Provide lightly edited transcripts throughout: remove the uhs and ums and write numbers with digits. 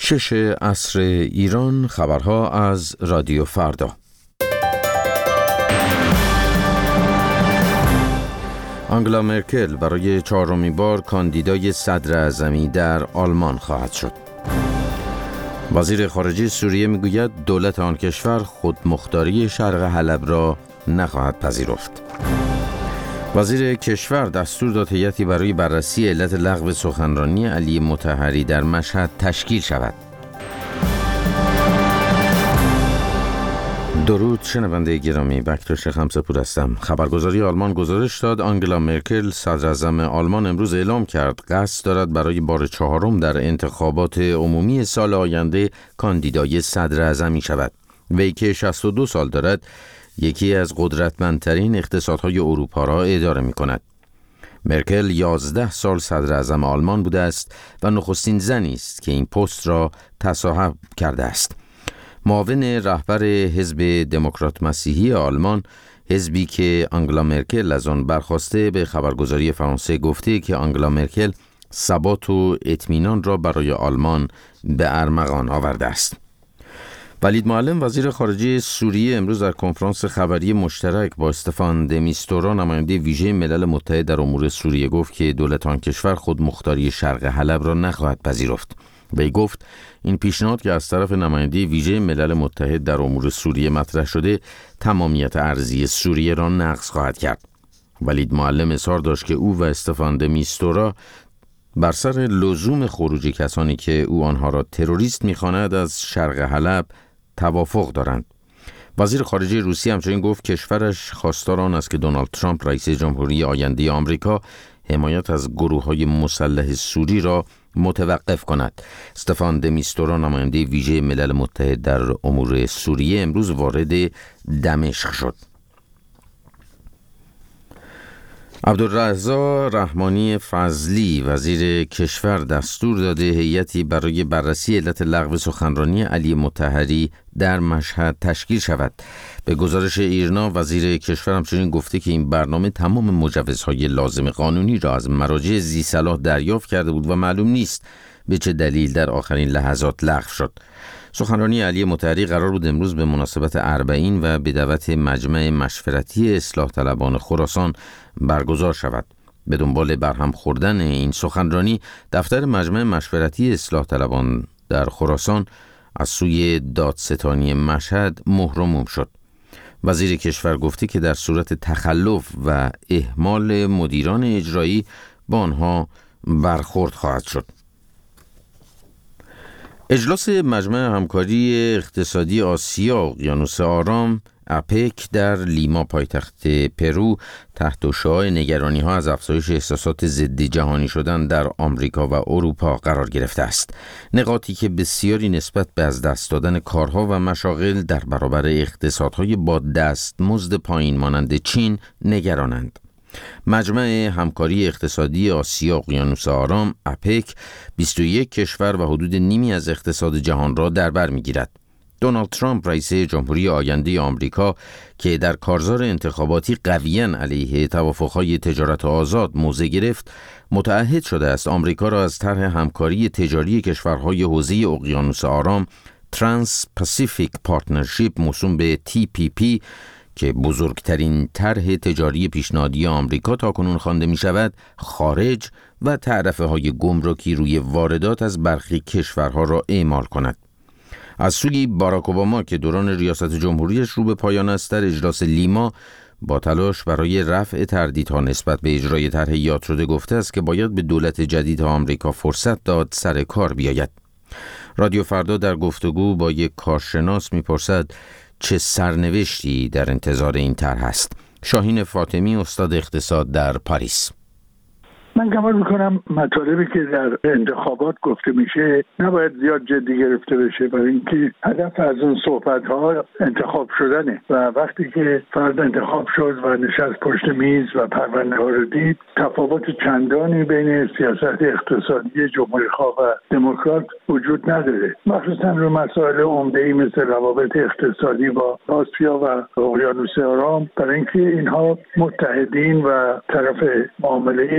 6 عصر ایران. خبرها از رادیو فردا. آنگلا مرکل برای 4مین بار کاندیدای صدر اعظمی در آلمان خواهد شد. وزیر خارجه سوریه میگوید دولت آن کشور خودمختاری شرق حلب را نخواهد پذیرفت. وزیر کشور دستور داد هیئتی برای بررسی علت لغو سخنرانی علی مطهری در مشهد تشکیل شود. درود شنونده گرامی، بکتوش خمسه‌پور هستم. خبرگزاری آلمان گزارش داد آنگلا مرکل صدراعظم آلمان امروز اعلام کرد قصد دارد برای بار 4 در انتخابات عمومی سال آینده کاندیدای صدراعظمی شود. وی که 62 سال دارد یکی از قدرتمندترین اقتصادهای اروپا را اداره می کند. مرکل 11 سال صدراعظم آلمان بوده است و نخستین زنی است که این پست را تصاحب کرده است. معاون رهبر حزب دموکرات مسیحی آلمان، حزبی که آنگلا مرکل از آن برخاسته، به خبرگزاری فرانسه گفته که آنگلا مرکل ثبات و اطمینان را برای آلمان به ارمغان آورده است. ولید معلم وزیر خارجه سوریه امروز در کنفرانس خبری مشترک با استفان د میستورا نماینده ویژه ملل متحد در امور سوریه گفت که دولت آن کشور خودمختاری شرق حلب را نخواهد پذیرفت. وی گفت این پیشنهاد که از طرف نماینده ویژه ملل متحد در امور سوریه مطرح شده تمامیت ارضی سوریه را نقض خواهد کرد. ولید معلم اظهار داشت که او و استفان د میستورا بر سر لزوم خروج کسانی که او آنها را تروریست می‌خواند از شرق حلب توافق دارند. وزیر خارجه روسیه همچنین گفت کشورش خواستار آن است که دونالد ترامپ رئیس جمهوری آینده آمریکا حمایت از گروه‌های مسلح سوری را متوقف کند. استفان د میستورا نماینده ویژه ملل متحد در امور سوریه امروز وارد دمشق شد. عبدالرضا رحمانی فضلی وزیر کشور دستور داده هیئتی برای بررسی علت لغو سخنرانی علی مطهری در مشهد تشکیل شود. به گزارش ایرنا وزیر کشور همچنین گفته که این برنامه تمام مجوزهای لازم قانونی را از مراجع ذی صلاح دریافت کرده بود و معلوم نیست به چه دلیل در آخرین لحظات لغو شد. سخنرانی علی مطهری قرار بود امروز به مناسبت 40 و به دعوت مجمع مشورتی اصلاح طلبان خراسان برگزار شود. به دنبال برهم خوردن این سخنرانی دفتر مجمع مشورتی اصلاح طلبان در خراسان از سوی دادستانی مشهد مهر و موم شد. وزیر کشور گفته که در صورت تخلف و اهمال مدیران اجرایی با آنها برخورد خواهد شد. اجلاس مجمع همکاری اقتصادی آسیا اقیانوس آرام اپک در لیما پایتخت پرو تحت شعاع نگرانی‌ها از افزایش احساسات ضد جهانی شدن در آمریکا و اروپا قرار گرفته است. نقاطی که بسیاری نسبت به از دست دادن کارها و مشاغل در برابر اقتصادهای با دستمزد پایین مانند چین نگرانند. مجمع همکاری اقتصادی آسیا اقیانوس آرام اپک 21 کشور و حدود نیمی از اقتصاد جهان را در بر می‌گیرد. دونالد ترامپ رئیس جمهوری آینده آمریکا که در کارزار انتخاباتی قویاً علیه توافق‌های تجارت آزاد موضع گرفت، متعهد شده است آمریکا را از طرح همکاری تجاری کشورهای حوزه اقیانوس آرام ترانس پاسیفیک پارتنرشیپ موسوم به TPP که بزرگترین طرح تجاری پیشنهادی آمریکا تاکنون خوانده می شود خارج و تعرفه‌های گمرکی روی واردات از برخی کشورها را اعمال کند. از سوی باراک اوباما که دوران ریاست جمهوریش رو به پایان است در اجلاس لیما با تلاش برای رفع تردیدها نسبت به اجرای طرح یاد شده گفته است که باید به دولت جدید آمریکا فرصت داد سر کار بیاید. رادیو فردا در گفتگو با یک کارشناس می‌پرسد چه سرنوشتی در انتظار این طرح است. شاهین فاطمی استاد اقتصاد در پاریس: من گمان میکنم مطالبی که در انتخابات گفته میشه نباید زیاد جدی گرفته بشه، برای اینکه هدف از اون صحبت‌ها انتخاب شدنه و وقتی که فرد انتخاب شد و نشست پشت میز و پرونده‌ها رو دید، تفاوت چندانی بین سیاست اقتصادی جمهوری‌خواه و دموکرات وجود نداره، مخصوصا رو مسائل عمده‌ای مثل روابط اقتصادی با آسیا و اقیانوس آرام، برای اینکه اینها متحدین و طرف معامله دیرین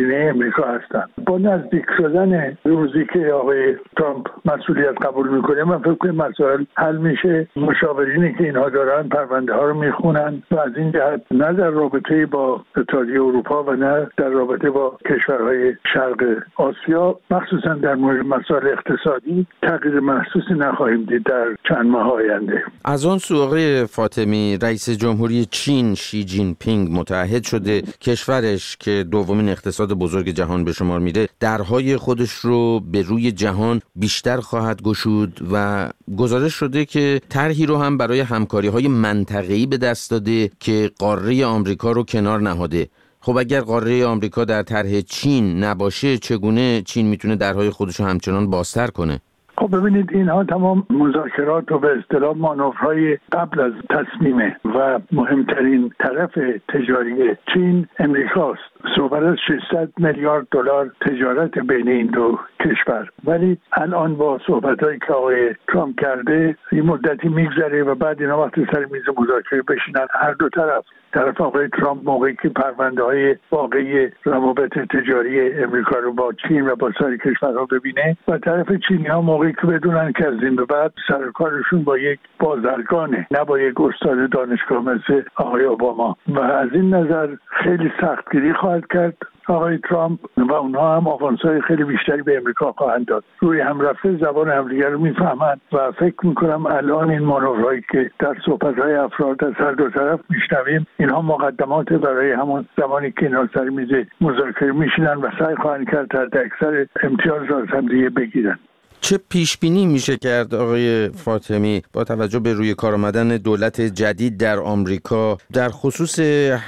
سینه امریکا هستند. با نزدیک شدن روزی که آقای ترامپ مسئولیت قبول میکنه، من فکر کنم مسائل حل میشه. مشاورینی که اینها دارن پرونده ها رو میخونن و از این جهت نه در رابطه با اتحادیه اروپا و نه در رابطه با کشورهای شرق آسیا، مخصوصا در مورد مسائل اقتصادی، تغییر محسوسی نخواهیم دید در چند ماه آینده. از آن سو آقای فاطمی، رئیس جمهوری چین شی جین پینگ متعهد شده کشورش که دومین اقتصاد بزرگ جهان به شمار میره درهای خودش رو به روی جهان بیشتر خواهد گشود و گزارش شده که طرحی رو هم برای همکاری‌های منطقه‌ای به دست داده که قاره آمریکا رو کنار نهاده. خب اگر قاره آمریکا در طرح چین نباشه، چگونه چین میتونه درهای خودش رو همچنان بازتر کنه؟ خب ببینید، اینها تمام مذاکرات و به اصطلاح مانورهای قبل از تصمیمه و مهمترین طرف تجاری چین امریکاست. صحبت از 600 میلیارد دلار تجارت بین این دو کشور، ولی الان با صحبتایی که آقای ترامپ کرده این مدتی میگذره و بعد اینا وقتی سر میز مذاکره بشینن هر دو طرف آقای ترامپ موقعی که پرونده های واقعی روابط تجاری امریکا رو با چین و با سایر کشورها ببینه و طرف چینی ها موقعی که بدونن که از این به بعد سر کارشون با یک بازرگانه، نه با یک استاد دانشگاه مثل آقای اوباما، و از این نظر خیلی سختگیری خواهد کرد آقای ترامپ و اونها هم آوانس‌های خیلی بیشتری به امریکا خواهند داد. روی هم رفته زبان همدیگر رو میفهمند و فکر میکنم الان این مانورهایی که در صحبت‌های افراد از هر دو طرف میشنویم، اینها مقدمات برای همون زمانی که اینا سر میز مذاکره میشینن و سعی خواهند کرد تا اکثر امتیاز را از همدیگه بگیرن. چه پیش بینی میشه کرد آقای فاطمی با توجه به روی کار آمدن دولت جدید در آمریکا در خصوص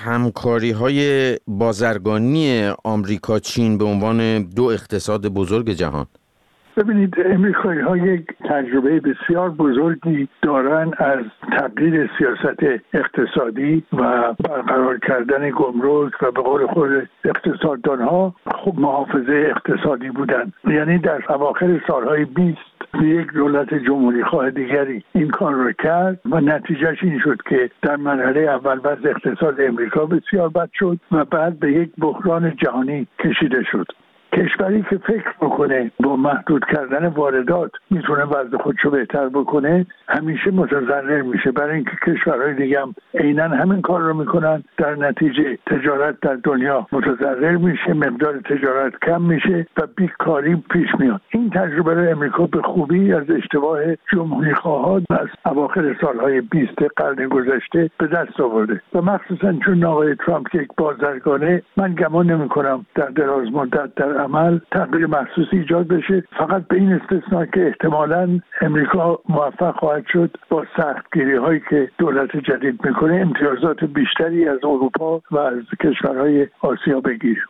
همکاری‌های بازرگانی آمریکا چین به عنوان دو اقتصاد بزرگ جهان؟ ببینید، امریکایی‌ها یک تجربه بسیار بزرگی دارن از تغییر سیاست اقتصادی و برقرار کردن گمرک و به قول خود اقتصاددان‌ها خب محافظه اقتصادی بودن. یعنی در اواخر سالهای 20 یک دولت جمهوری خواه دیگری این کار رو کرد و نتیجهش این شد که در مرحله اول وضع اقتصاد امریکا بسیار بد شد و بعد به یک بحران جهانی کشیده شد. کشوری که فکر بکنه با محدود کردن واردات میتونه وضع خودشو بهتر بکنه همیشه متضرر میشه، برای اینکه کشورهای دیگه هم عیناً همین کار رو میکنن. در نتیجه تجارت در دنیا متضرر میشه، مقدار تجارت کم میشه و بیکاری پیش میاد. این تجربه رو امریکا به خوبی از اشتباه جمهوری خواهان از اواخر سالهای 20 قرن گذشته به دست آورده و مخصوصاً چون آقای ترامپ یک بازرگانه، من گمان نمی‌کنم در دراز مدت در عمل تغییر محسوسی ایجاد بشه، فقط به این استثنا که احتمالاً امریکا موفق خواهد شد با سختگیری هایی که دولت جدید میکنه امتیازات بیشتری از اروپا و از کشورهای آسیا بگیره.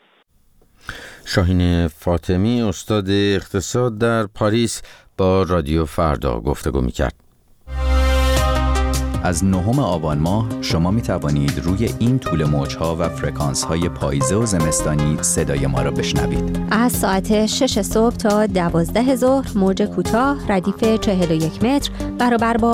شاهین فاطمی، استاد اقتصاد در پاریس، با رادیو فردا گفتگو میکرد. از 9 آبان ماه شما می توانید روی این طول موج‌ها و فرکانس‌های پاییزه و زمستانی صدای ما را بشنوید. از ساعت 6 صبح تا 12 ظهر موج کوتاه ردیف 41 متر برابر با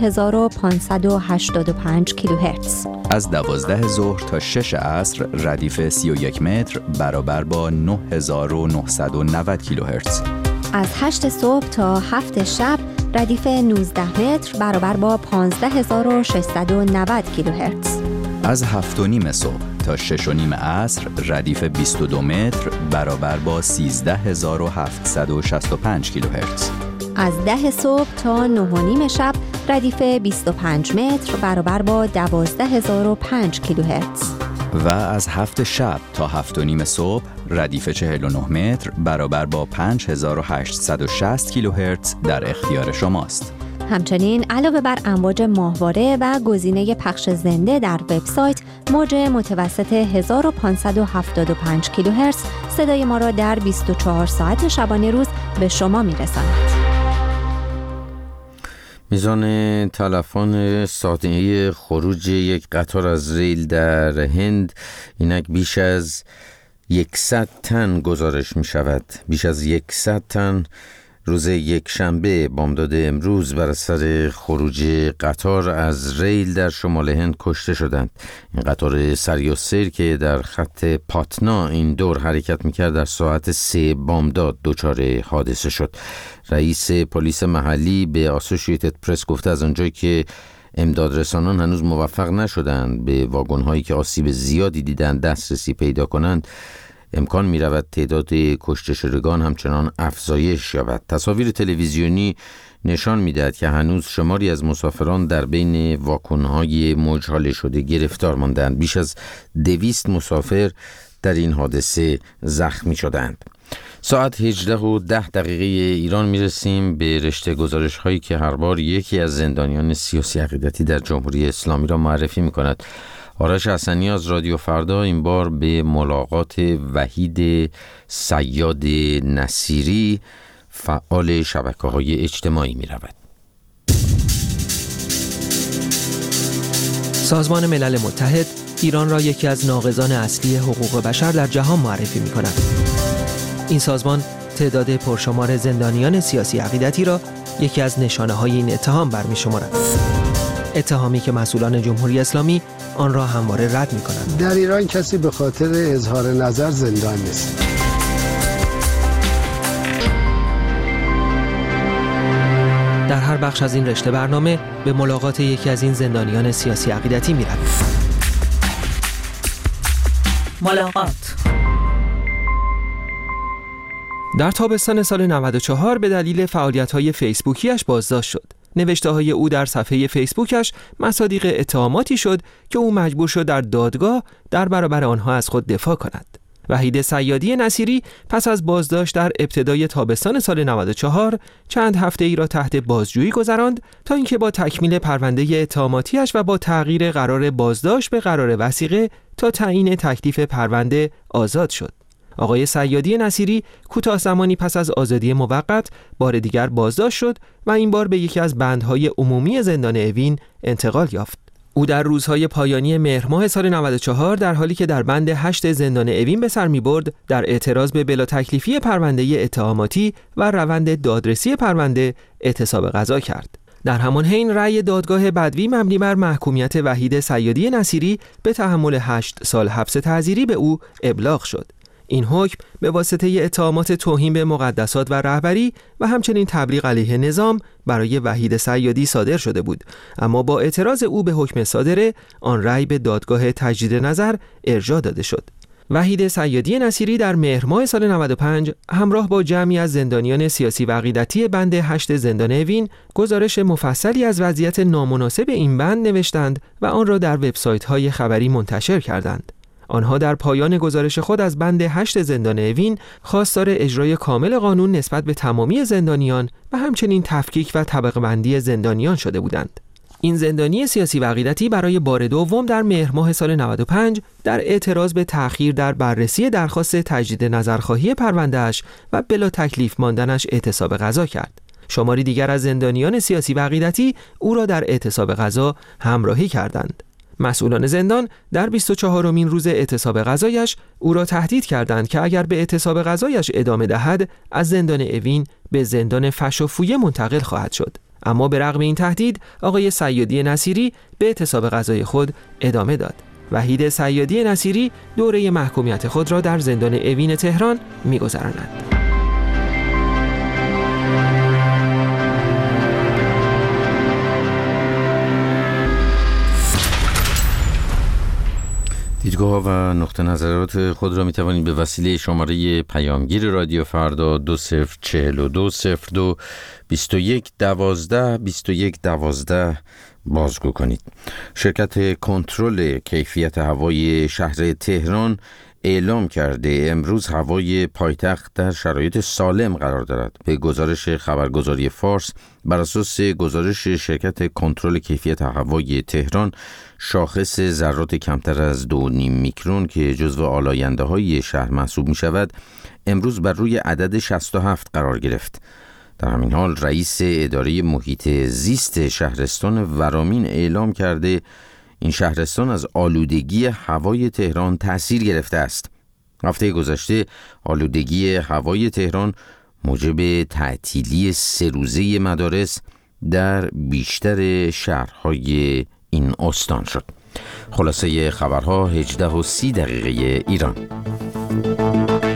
7585 کیلوهرتز. از 12 ظهر تا 6 عصر ردیف 31 متر برابر با 9990 کیلوهرتز. از 8 صبح تا 7 شب ردیف 19 متر برابر با 15690 کیلوهرتز. از 7:30 صبح تا 6:30 عصر ردیف 22 متر برابر با 13765 کیلوهرتز. از 10 صبح تا 9:30 شب ردیف 25 متر برابر با 12005 کیلوهرتز. و از 7 شب تا 7:30 صبح ردیف 49 متر برابر با 5860 کیلوهرتز در اختیار شماست. همچنین علاوه بر امواج ماهواره و گزینه پخش زنده در وبسایت، موج متوسط 1575 کیلوهرتز صدای ما را در 24 ساعت شبانه روز به شما میرساند. میزان تلفن ساعتی خروج یک قطار از ریل در هند اینک بیش از 100 تن گزارش می شود. بیش از 100 تن روز یکشنبه بامداد امروز بر اثر خروج قطار از ریل در شمال هند کشته شدند. این قطار سری السیر که در خط پاتنا این دور حرکت میکرد در ساعت 3 بامداد دچار حادثه شد. رئیس پلیس محلی به آسوشییتد پرس گفته از آنجایی که امدادرسانان هنوز موفق نشدند به واگن‌هایی که آسیب زیادی دیدند دسترسی پیدا کنند، امکان می رود تعداد کشته شدگان همچنان افزایش یابد. تصاویر تلویزیونی نشان می دهد که هنوز شماری از مسافران در بین واگن‌های موج‌حاله شده گرفتار ماندند. بیش از 200 مسافر در این حادثه زخمی شدند. ساعت 18:10 ایران می رسیم به رشته گزارش هایی که هر بار یکی از زندانیان سیاسی عقیدتی در جمهوری اسلامی را معرفی می کند. آرش حسنی از رادیو فردا این بار به ملاقات وحید صیاد نصیری فعال شبکه‌های اجتماعی می رود. سازمان ملل متحد ایران را یکی از ناقضان اصلی حقوق بشر در جهان معرفی می کند. این سازمان تعداد پرشمار زندانیان سیاسی عقیدتی را یکی از نشانه‌های این اتهام برمی شمارد. اتهامی که مسئولان جمهوری اسلامی آن را همواره رد می‌کنند. در ایران کسی به خاطر اظهار نظر زندان نیست. در هر بخش از این رشته برنامه به ملاقات یکی از این زندانیان سیاسی عقیدتی می‌رویم. ملاقات. در تابستان سال 94 به دلیل فعالیت‌های فیسبوکیش بازداشت شد. نوشته‌های او در صفحه فیسبوکش مصادیق اتهاماتی شد که او مجبور شد در دادگاه در برابر آنها از خود دفاع کند. وحید صیادی نصیری پس از بازداشت در ابتدای تابستان سال 94 چند هفته ای را تحت بازجویی گذراند تا اینکه با تکمیل پرونده اتهاماتیش و با تغییر قرار بازداشت به قرار وثیقه تا تعیین تکلیف پرونده آزاد شد. آقای صیادی نصیری کوتاه زمانی پس از آزادی موقت بار دیگر بازداشت شد و این بار به یکی از بندهای عمومی زندان اوین انتقال یافت. او در روزهای پایانی مهر ماه سال 94 در حالی که در بند 8 زندان اوین به سر می‌برد، در اعتراض به بلا تکلیفی پرونده اتهاماتی و روند دادرسی پرونده اعتصاب قضا کرد. در همان حین رأی دادگاه بدوی مبنی بر محکومیت وحید صیادی نصیری به تحمل 8 سال حبس تعزیری به او ابلاغ شد. این حکم به واسطه اتهامات توهین به مقدسات و رهبری و همچنین تبلیغ علیه نظام برای وحید صیادی صادر شده بود، اما با اعتراض او به حکم صادره آن رأی به دادگاه تجدید نظر ارجاع داده شد. وحید صیادی نصیری در مهر ماه سال 95 همراه با جمعی از زندانیان سیاسی و عقیدتی بند 8 زندان اوین گزارش مفصلی از وضعیت نامناسب این بند نوشتند و آن را در وبسایت‌های خبری منتشر کردند. آنها در پایان گزارش خود از بند 8 زندان اوین خواستار اجرای کامل قانون نسبت به تمامی زندانیان و همچنین تفکیک و طبقه بندی زندانیان شده بودند. این زندانی سیاسی و عقیدتی برای بار دوم در مهر ماه سال 95 در اعتراض به تأخیر در بررسی درخواست تجدید نظرخواهی پرونده‌اش و بلا تکلیف ماندنش اعتصاب قضا کرد. شماری دیگر از زندانیان سیاسی و عقیدتی او را در اعتصاب قضا همراهی کردند. مسئولان زندان در 24مین روز اعتصاب قضایش او را تهدید کردند که اگر به اعتصاب قضایش ادامه دهد از زندان اوین به زندان فش و فویه منتقل خواهد شد. اما به رغم این تهدید آقای صیادی نصیری به اعتصاب قضای خود ادامه داد. وحید صیادی نصیری دوره محکومیت خود را در زندان اوین تهران می‌گذراند. دیدگاه و نقطه نظرات خود را می توانید به وسیله شماره پیامگیر رادیو فردا 2042-2112-2112 بازگو کنید. شرکت کنترل کیفیت هوای شهر تهران اعلام کرده امروز هوای پایتخت در شرایط سالم قرار دارد. به گزارش خبرگزاری فارس، بر اساس گزارش شرکت کنترل کیفیت هوای تهران، شاخص ذرات کمتر از 2.5 میکرون که جزو آلاینده‌های شهر محسوب می‌شود، امروز بر روی عدد 67 قرار گرفت. در همین حال رئیس اداره محیط زیست شهرستان ورامین اعلام کرده این شهرستان از آلودگی هوای تهران تأثیر گرفته است. هفته گذشته آلودگی هوای تهران موجب تعطیلی 3 روزه مدارس در بیشتر شهرهای این استان شد. خلاصه خبرها 18:30 ایران.